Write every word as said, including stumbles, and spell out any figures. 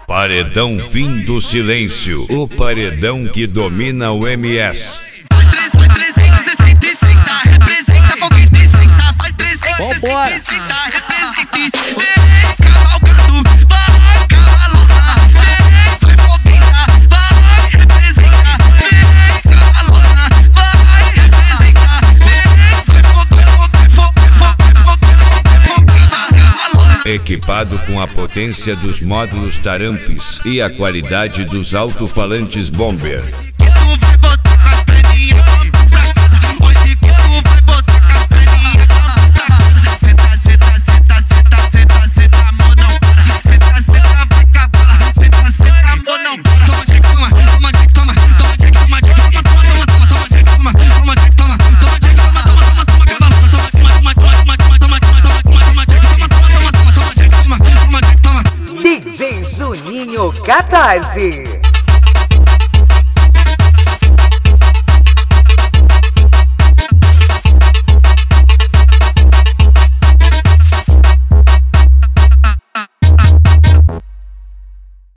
Paredão Fim do Silêncio, o paredão que domina o M S. Faz trezentos e sessenta e senta, representa foguete e senta. Faz trezentos e sessenta e senta, representa e vem cavalgando, vai cavalona, vem, vai fogueta, vai representa, vem cavalona, vai representa, vem, vai fogueta, fogueta, fogueta, fogueta, cavalona. Equipado com a potência dos módulos Tarampes e a qualidade dos alto-falantes Bomber. D J Juninho Catarse.